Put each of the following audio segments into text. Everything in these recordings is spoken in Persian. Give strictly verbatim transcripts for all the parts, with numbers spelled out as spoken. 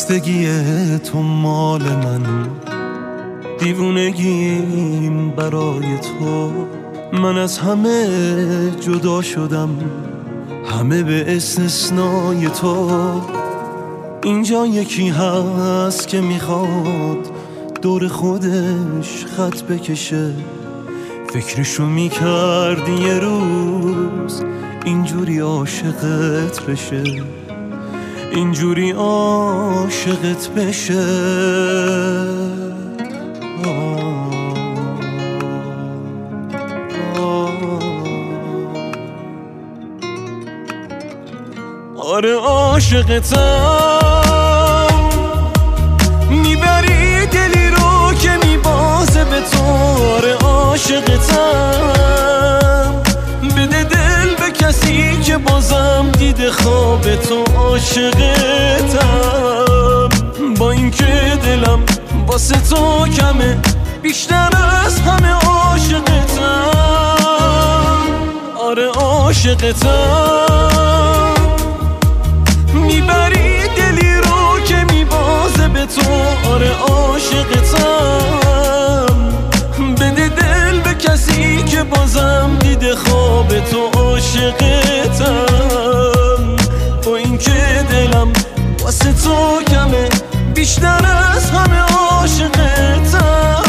خستگی تو مال من، دیوونگیم برای تو. من از همه جدا شدم، همه به استثنای تو. اینجا یکی هست که میخواد دور خودش خط بکشه، فکرشو میکردی یه روز اینجوری عاشقت بشه، اینجوری عاشقت بشه. آره عاشقتم، میبری دلی رو که میبازه به تو. آره عاشقتم، بده دل به کسی که بازم دیده خواب تو. عاشقتم، با اینکه دلم واسه تو کمه، بیشتر از همه عاشقتم. آره عاشقتم، میبری دلی رو که میبازه به تو. آره عاشقتم، بده دل به کسی که بازم دیده خواب تو. عاشقتم، با اینکه دلم واسه تو کمه، بیشتر از همه عاشقتم.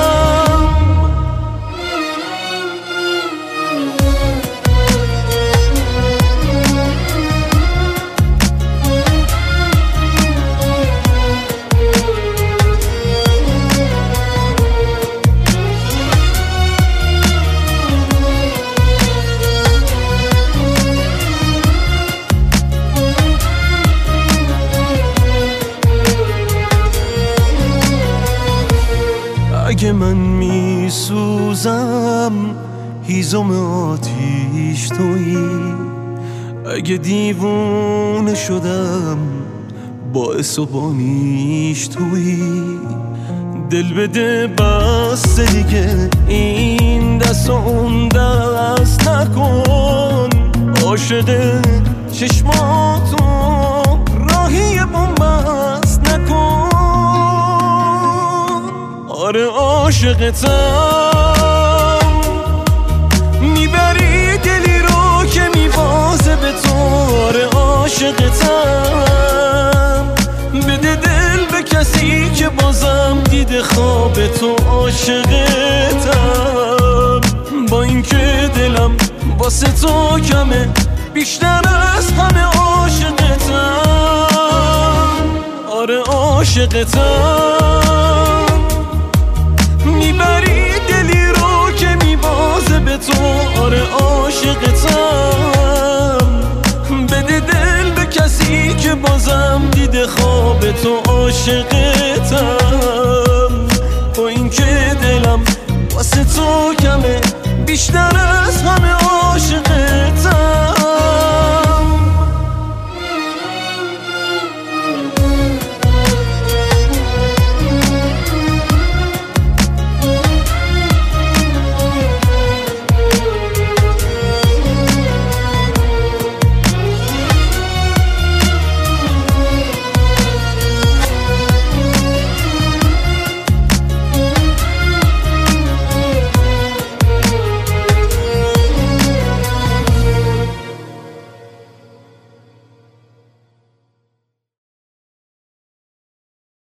اگه من میسوزم هیزم آتیش تویی، اگه دیوونه شدم باعث و بانیش تویی. دل بده بس دیگه، این دست و اون دست نکن. عاشق چشماتو راهی بومبست نکن. آره عاشقتم، میبری دلی رو که میبازه به تو. آره عاشقتم، بده دل به کسی که بازم دیده خواب تو. عاشقتم، با اینکه دلم واسه تو کمه، بیشتر از همه عاشقتم. آره عاشقتم، میبری دلی رو که میبازه به تو. آره عاشقتم، بده دل به کسی که بازم دیده خواب تو. عاشقتم، با اینکه دلم واسه تو کمه، بیشتر از همه